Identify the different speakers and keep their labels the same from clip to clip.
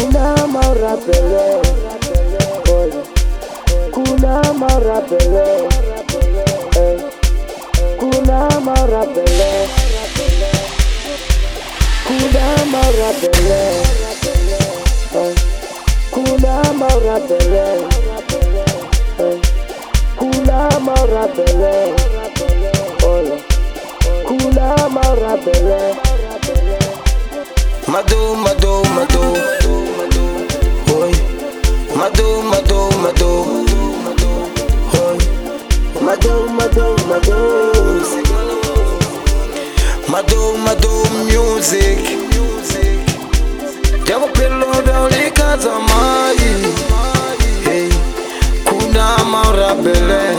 Speaker 1: Kuna maurapele, kuna maurapele, kuna maurapele, kuna maurapele, kuna maurapele, kuna maurapele, kuna maurapele.
Speaker 2: Mado, mado, mado, oi. Mado, mado, mado, oi.
Speaker 1: Mado, mado, mado,
Speaker 2: mado, mado, music. Jago pelo vya kaza mai. Hey, kuna maurapele,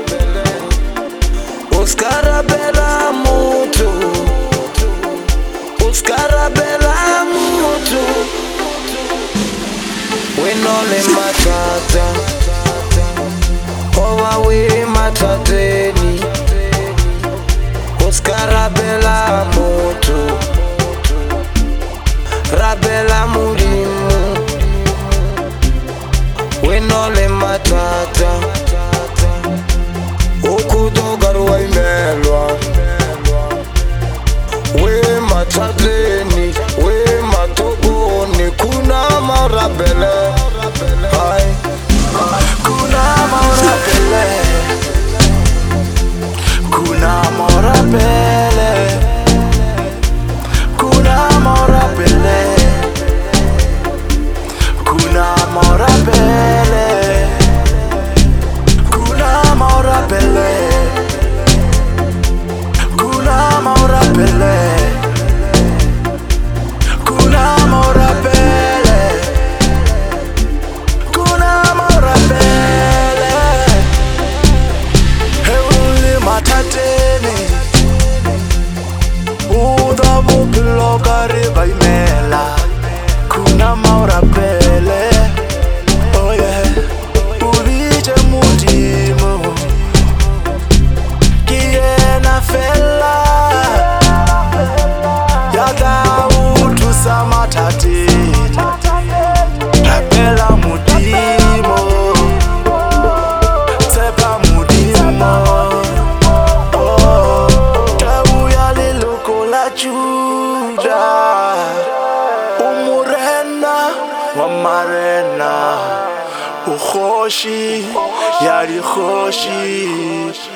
Speaker 2: Oscar bela mutu, Oscar bela mutu. Wenole matata, owa we matateni, Oscar bela mutu, rabela mulimu. Wenole matata, okudogarwa imelwa. We matateni, we matogoni, kuna maurapele. Hai, kuna maurapele, kuna maurapele, kuna maurapele, kuna maurapele, kuna maurapele, kuna maurapele, kuna maurapele, kuna maurapele. Heuli matateni, udabu pilogari baimela. Kuna maurapele, oh yeah. Ubije mutimu, kiena fela. Yaga utu samatateni, rapela mudimo, sepa mudimo. Oh, tabu ya liluko la chuda, umurena wa marena, ukhoshi yali khoshi.